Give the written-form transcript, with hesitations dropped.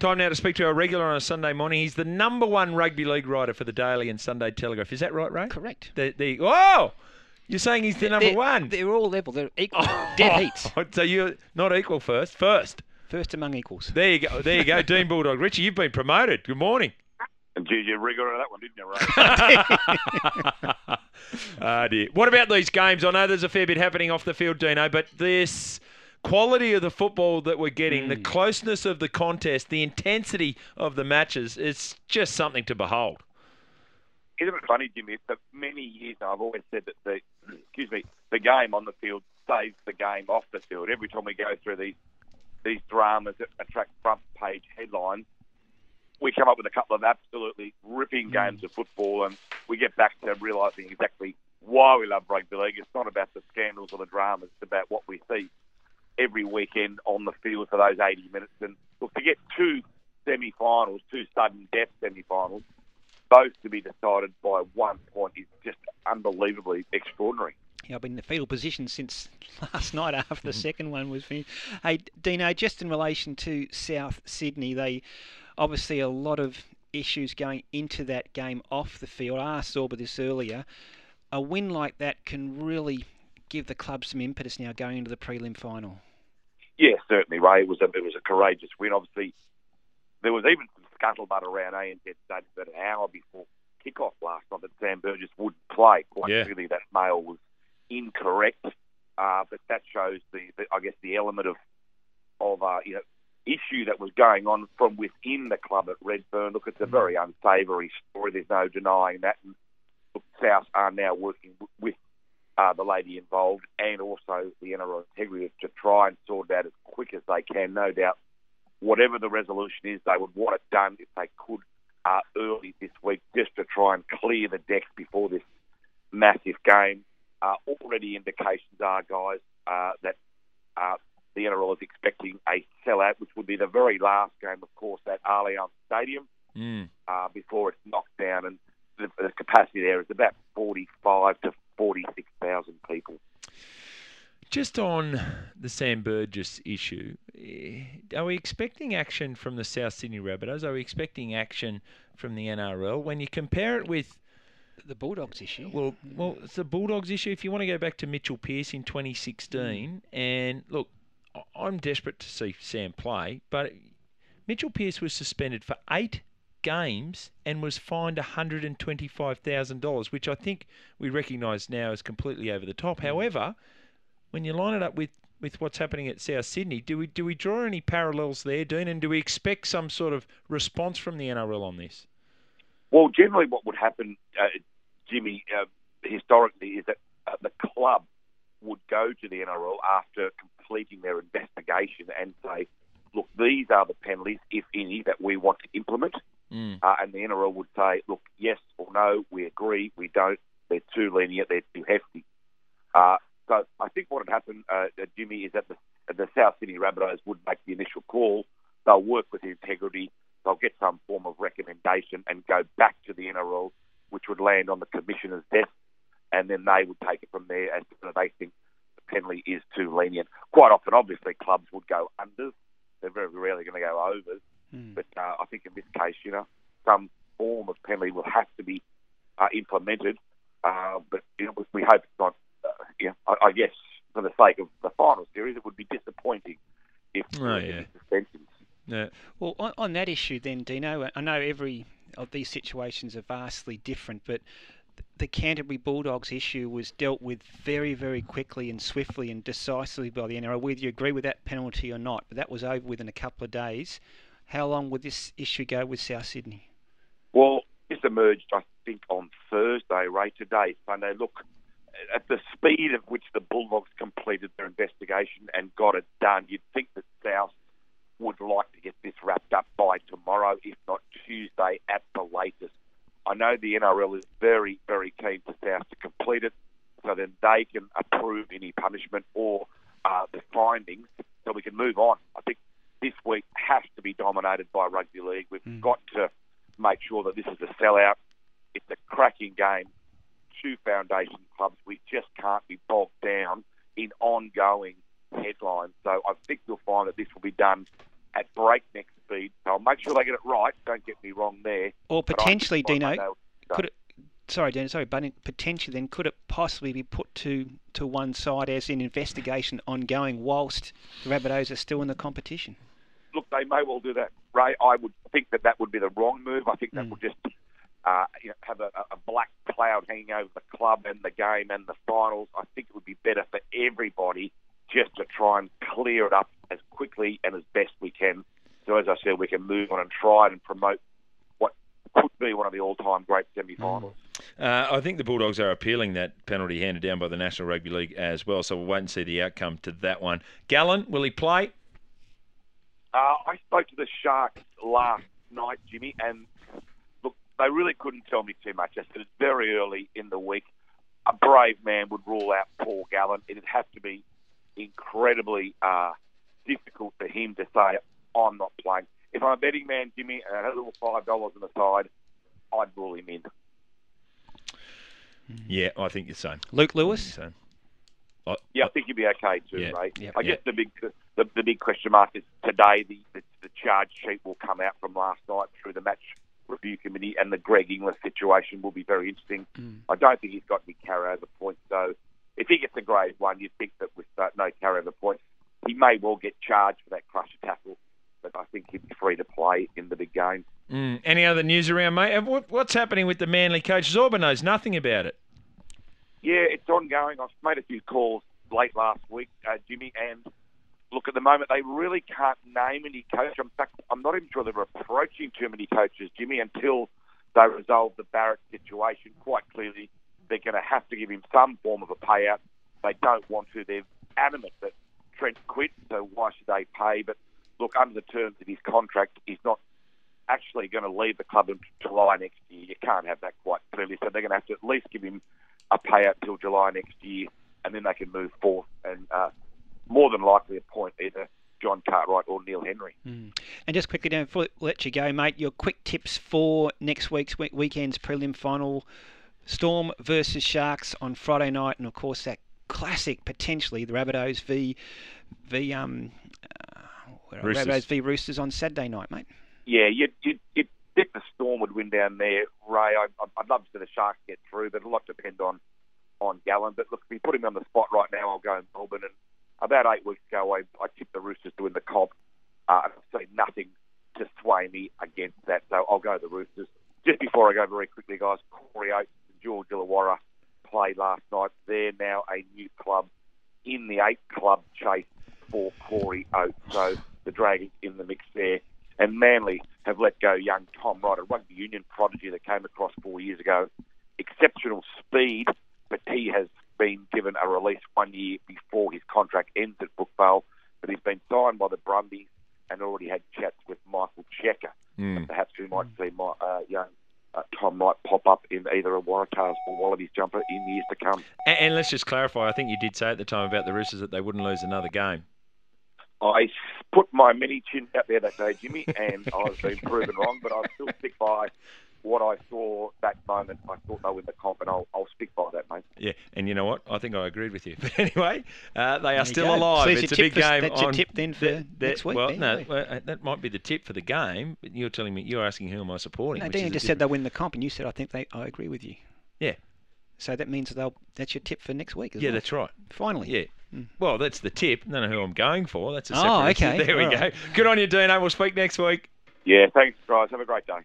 Time now to speak to our regular on a Sunday morning. He's the number one rugby league writer for the Daily and Sunday Telegraph. Is that right, Ray? Correct. Whoa! You're saying he's the number one? They're all level. They're equal. Dead heats. So you're not equal first. First among equals. There you go. Dean Bulldog. Richie, you've been promoted. Good morning. And geez, you rigor on that one, didn't you, Ray? Oh, dear. What about these games? I know there's a fair bit happening off the field, Dino, but this quality of the football that we're getting, the closeness of the contest, the intensity of the matches, it's just something to behold. Isn't it funny, Jimmy? For many years now, I've always said that the game on the field saves the game off the field. Every time we go through these dramas that attract front-page headlines, we come up with a couple of absolutely ripping games of football, and we get back to realising exactly why we love rugby league. It's not about the scandals or the dramas. It's about what we see every weekend on the field for those 80 minutes. And look, to get two semi-finals, two sudden death semi-finals, both to be decided by 1 point is just unbelievably extraordinary. Yeah, I've been in the fetal position since last night after the second one was finished. Hey, Dino, just in relation to South Sydney, they obviously a lot of issues going into that game off the field. I asked Sorba this earlier. A win like that can really give the club some impetus now going into the prelim final. Yeah, certainly, Ray. It was a courageous win. Obviously, there was even some scuttlebutt around ANZ Stadium about an hour before kickoff last night that Sam Burgess wouldn't play. Quite clearly, that mail was incorrect, but that shows the element of issue that was going on from within the club at Redfern. Look, it's a very unsavoury story. There's no denying that. And look, South are now working with the lady involved and also the NRL Integrity to try and sort it out as quick as they can. No doubt, whatever the resolution is, they would want it done if they could early this week, just to try and clear the decks before this massive game. Already indications are, guys, that the NRL is expecting a sellout, which would be the very last game, of course, at Allianz Stadium before it's knocked down. And the capacity there is about 45 to 46,000 people. Just on the Sam Burgess issue, are we expecting action from the South Sydney Rabbitohs? Are we expecting action from the NRL? When you compare it with the Bulldogs issue. Well, it's the Bulldogs issue. If you want to go back to Mitchell Pearce in 2016, and look, I'm desperate to see Sam play, but Mitchell Pearce was suspended for 8 games and was fined $125,000, which I think we recognise now as completely over the top. However, when you line it up with what's happening at South Sydney, do we draw any parallels there, Dean, and do we expect some sort of response from the NRL on this? Well, generally what would happen, Jimmy, historically, is that the club would go to the NRL after completing their investigation and say, look, these are the penalties, if any, that we want to implement. And the NRL would say, look, yes or no, we agree, we don't, they're too lenient, they're too hefty. So I think what would happen, Jimmy, is that the South Sydney Rabbitohs would make the initial call. They'll work with the Integrity. They'll get some form of recommendation and go back to the NRL, which would land on the Commissioner's desk, and then they would take it from there as to whether they think the penalty is too lenient. Quite often, obviously, clubs would go unders. They're very rarely going to go overs. But I think in this case, some form of penalty will have to be implemented. But we hope it's not. I guess for the sake of the final series, it would be disappointing if suspensions. Yeah. Well, on that issue then, Dino, I know every of these situations are vastly different, but the Canterbury Bulldogs issue was dealt with very, very quickly and swiftly and decisively by the NRL, whether you agree with that penalty or not. But that was over within a couple of days. How long would this issue go with South Sydney? Well, this emerged, I think, on Thursday, Ray. Today, Sunday. Look, at the speed at which the Bulldogs completed their investigation and got it done, you'd think that South would like to get this wrapped up by tomorrow, if not Tuesday at the latest. I know the NRL is very, very keen for South to complete it so then they can approve any punishment or the findings so we can move on. I think this week has to be dominated by rugby league. We've got to make sure that this is a sellout. It's a cracking game. 2 foundation clubs. We just can't be bogged down in ongoing headlines. So I think you'll find that this will be done at breakneck speed. So I'll make sure they get it right. Don't get me wrong there. Or But I potentially, think Dino, they know- could it? Sorry, Dino. Sorry, but potentially, then could it possibly be put to one side as an investigation ongoing whilst the Rabbitohs are still in the competition? Look, they may well do that, Ray. I would think that would be the wrong move. I think that would just have a black cloud hanging over the club and the game and the finals. I think it would be better for everybody just to try and clear it up as quickly and as best we can. So as I said, we can move on and try and promote what could be one of the all-time great semi-finals. I think the Bulldogs are appealing that penalty handed down by the National Rugby League as well, so we'll wait and see the outcome to that one. Gallen, will he play? I spoke to the Sharks last night, Jimmy, and look, they really couldn't tell me too much. I said it's very early in the week. A brave man would rule out Paul Gallen. It'd have to be incredibly difficult for him to say, I'm not playing. If I'm a betting man, Jimmy, and I had a little $5 on the side, I'd rule him in. Yeah, I think the same. Luke Lewis? Yeah, I think you'd be okay too, Yeah. right? Yep. I guess the big question mark is today the charge sheet will come out from last night through the match review committee, and the Greg Inglis situation will be very interesting. I don't think he's got any carryover points, so if he gets a grade one, you'd think that with no carryover points, he may well get charged for that crusher tackle, but I think he'd be free to play in the big game. Any other news around, mate? And what's happening with the Manly coach? Zorba knows nothing about it. Yeah, it's ongoing. I've made a few calls late last week, Jimmy, and look, at the moment, they really can't name any coach. In fact, I'm not even sure they're approaching too many coaches, Jimmy, until they resolve the Barrett situation. Quite clearly, they're going to have to give him some form of a payout. They don't want to. They're adamant that Trent quit, so why should they pay? But look, under the terms of his contract, he's not actually going to leave the club in July next year. You can't have that quite clearly, so they're going to have to at least give him a payout till July next year, and then they can move forth and more than likely appoint either John Cartwright or Neil Henry. And just quickly, before I let you go, mate, your quick tips for next weekend's prelim final: Storm versus Sharks on Friday night, and of course that classic, potentially the Rabbitohs v Rabbitohs v Roosters on Saturday night, mate. Yeah, you'd think the Storm would win down there, Ray. I'd love to see the Sharks get through, but a lot depends on Gallen. But look, if you put him on the spot right now, I'll go in Melbourne. And about 8 weeks ago, I tipped the Roosters to win the comp. I've seen nothing to sway me against that, so I'll go the Roosters. Just before I go very quickly, guys, Corey Oates and George Illawarra played last night. They're now a new club in the 8-club chase for Corey Oates. So the Dragons in the mix there. And Manly have let go young Tom Wright, a rugby union prodigy that came across 4 years ago. Exceptional speed, but he has been given a release 1 year before his contract ends at Brookvale. But he's been signed by the Brumbies and already had chats with Michael Checker. Perhaps we might see young Tom Wright pop up in either a Waratahs or Wallabies jumper in years to come. And let's just clarify, I think you did say at the time about the Roosters that they wouldn't lose another game. I put my mini chin out there that day, Jimmy, and I've been proven wrong, but I'll still stick by what I saw that moment. I thought they'll win the comp, and I'll stick by that, mate. Yeah, and you know what? I think I agreed with you. But anyway, they are still go. alive. So it's a big game. That's your tip then for next week? Well, then, no, that might be the tip for the game, but you're telling me, you're asking who am I supporting? No, which Dean is just said they'll win the comp, and you said I agree with you. Yeah. So that means that's your tip for next week as Yeah, well. that's right. Finally. Yeah. Well, that's the tip. I don't know who I'm going for. That's a Oh, separate okay. issue. There we All go. right. Good on you, Dino. We'll speak next week. Yeah, thanks, guys. Have a great day.